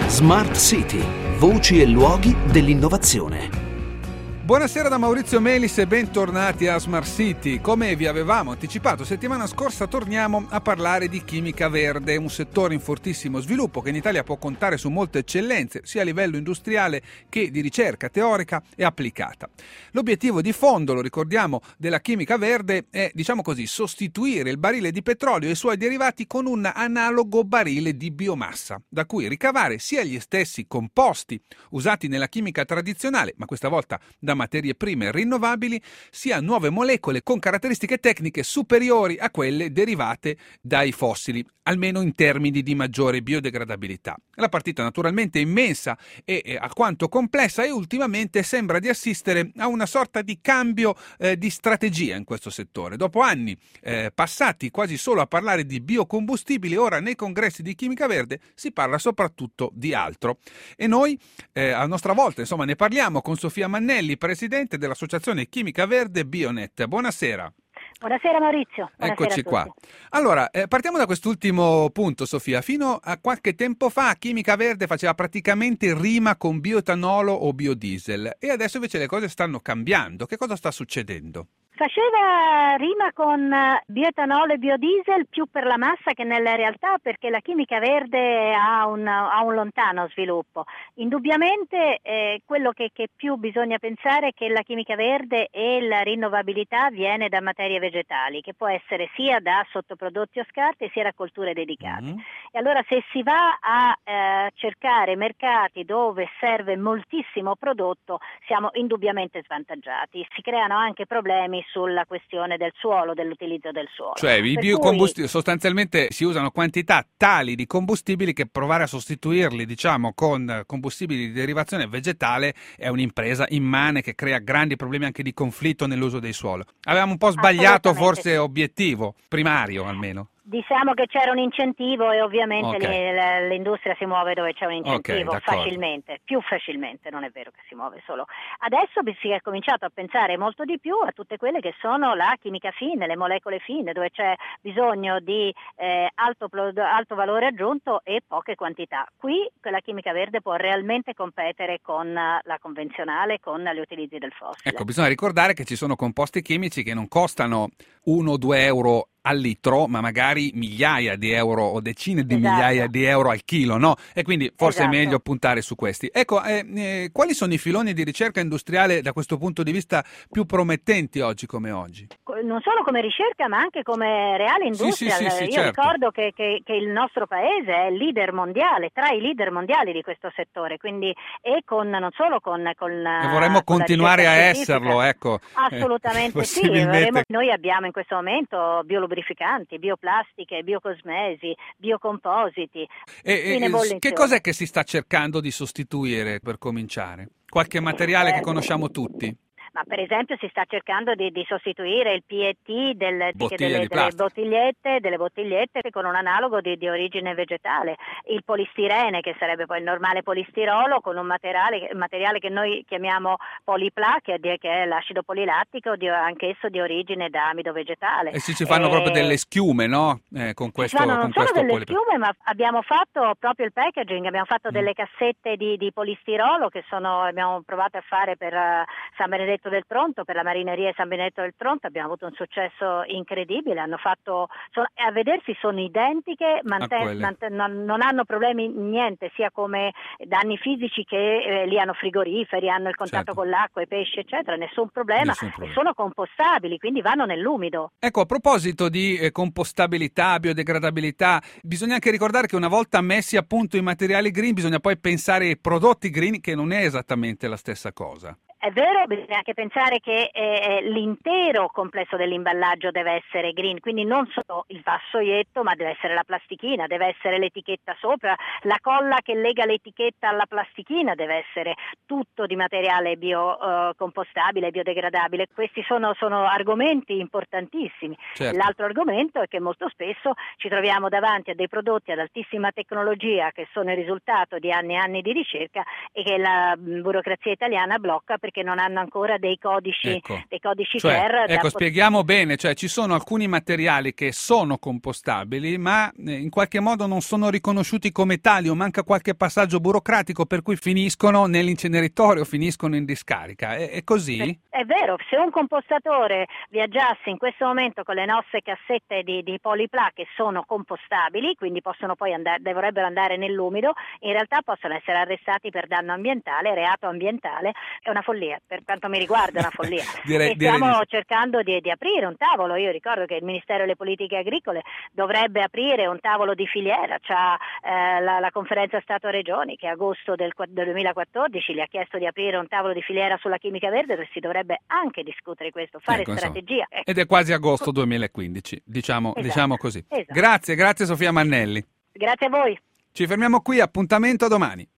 Smart City, voci e luoghi dell'innovazione. Buonasera da Maurizio Melis e bentornati a Smart City. Come vi avevamo anticipato settimana scorsa, torniamo a parlare di chimica verde, un settore in fortissimo sviluppo che in Italia può contare su molte eccellenze sia a livello industriale che di ricerca teorica e applicata. L'obiettivo di fondo, lo ricordiamo, della chimica verde è, diciamo così, sostituire il barile di petrolio e i suoi derivati con un analogo barile di biomassa, da cui ricavare sia gli stessi composti usati nella chimica tradizionale, ma questa volta da materie prime rinnovabili, sia nuove molecole con caratteristiche tecniche superiori a quelle derivate dai fossili, almeno in termini di maggiore biodegradabilità. La partita naturalmente è immensa e alquanto complessa e ultimamente sembra di assistere a una sorta di cambio di strategia in questo settore. Dopo anni passati quasi solo a parlare di biocombustibili, ora nei congressi di chimica verde si parla soprattutto di altro. E noi a nostra volta ne parliamo con Sofia Mannelli, presidente dell'Associazione Chimica Verde Bionet. Buonasera. Buonasera Maurizio. Buonasera. Eccoci qua. Allora, partiamo da quest'ultimo punto, Sofia. Fino a qualche tempo fa chimica verde faceva praticamente rima con bioetanolo o biodiesel e adesso invece le cose stanno cambiando. Che cosa sta succedendo? Faceva rima con bioetanolo e biodiesel più per la massa che nella realtà, perché la chimica verde ha un lontano sviluppo. Indubbiamente quello che più bisogna pensare è che la chimica verde e la rinnovabilità viene da materie vegetali, che può essere sia da sottoprodotti o scarti sia da colture dedicate. E allora se si va a cercare mercati dove serve moltissimo prodotto, siamo indubbiamente svantaggiati. Si creano anche problemi sulla questione del suolo, dell'utilizzo del suolo. Cioè i biocombustibili sostanzialmente si usano quantità tali di combustibili che provare a sostituirli, diciamo, con combustibili di derivazione vegetale è un'impresa immane che crea grandi problemi anche di conflitto nell'uso dei suoli. Avevamo un po' sbagliato forse obiettivo, primario almeno. Diciamo che c'era un incentivo e ovviamente l'industria si muove dove c'è un incentivo più facilmente, non è vero che si muove solo. Adesso si è cominciato a pensare molto di più a tutte quelle che sono la chimica fine, le molecole fine, dove c'è bisogno di alto valore aggiunto e poche quantità. Qui la chimica verde può realmente competere con la convenzionale, con gli utilizzi del fossile. Ecco, bisogna ricordare che ci sono composti chimici che non costano 1 o 2 euro al litro, ma magari migliaia di euro o decine di migliaia di euro al chilo, no? E quindi forse è meglio puntare su questi. Ecco, quali sono i filoni di ricerca industriale da questo punto di vista più promettenti oggi come oggi? Non solo come ricerca, ma anche come reale industria. Io ricordo che il nostro paese è leader mondiale, tra i leader mondiali di questo settore, quindi e non solo con e vorremmo continuare a esserlo, ecco. Assolutamente sì. Noi abbiamo in questo momento biolubrificanti, bioplastiche, biocosmesi, biocompositi. Che cos'è che si sta cercando di sostituire per cominciare? Qualche materiale che conosciamo tutti? Ma per esempio si sta cercando di sostituire il PET delle bottigliette con un analogo di origine vegetale, il polistirene, che sarebbe poi il normale polistirolo, con un materiale che noi chiamiamo polipla, che è l'acido polilattico, anch'esso di origine da amido vegetale. E ci fanno proprio delle schiume, no? Con questo non solo delle schiume, ma abbiamo fatto proprio il packaging, abbiamo fatto delle cassette di polistirolo abbiamo provato a fare per San Benedetto del Tronto, per la marineria San Benedetto del Tronto, abbiamo avuto un successo incredibile, a vedersi sono identiche, non hanno problemi niente, sia come danni fisici che lì hanno frigoriferi, hanno il contatto con l'acqua, i pesci eccetera, nessun problema. E sono compostabili, quindi vanno nell'umido. Ecco, a proposito di compostabilità, biodegradabilità, bisogna anche ricordare che una volta messi appunto i materiali green bisogna poi pensare ai prodotti green, che non è esattamente la stessa cosa. È vero, bisogna anche pensare che l'intero complesso dell'imballaggio deve essere green, quindi non solo il vassoietto, ma deve essere la plastichina, deve essere l'etichetta sopra, la colla che lega l'etichetta alla plastichina deve essere tutto di materiale biocompostabile, biodegradabile. Questi sono argomenti importantissimi. Certo. L'altro argomento è che molto spesso ci troviamo davanti a dei prodotti ad altissima tecnologia che sono il risultato di anni e anni di ricerca e che la burocrazia italiana blocca perché non hanno ancora dei codici, dei codici spieghiamo bene, cioè ci sono alcuni materiali che sono compostabili ma in qualche modo non sono riconosciuti come tali o manca qualche passaggio burocratico per cui finiscono nell'inceneritore o finiscono in discarica. È così? È vero, se un compostatore viaggiasse in questo momento con le nostre cassette di Polipla che sono compostabili, quindi possono poi dovrebbero andare nell'umido, in realtà possono essere arrestati per danno ambientale, reato ambientale. È una follia, per quanto mi riguarda è una follia. Stiamo cercando di aprire un tavolo. Io ricordo che il Ministero delle Politiche Agricole dovrebbe aprire un tavolo di filiera, c'ha la conferenza Stato-Regioni che a agosto del 2014 gli ha chiesto di aprire un tavolo di filiera sulla chimica verde, dove si dovrebbe anche discutere questo, fare strategia. Ed è quasi agosto 2015, diciamo così. Esatto. Grazie Sofia Mannelli. Grazie a voi. Ci fermiamo qui, appuntamento domani.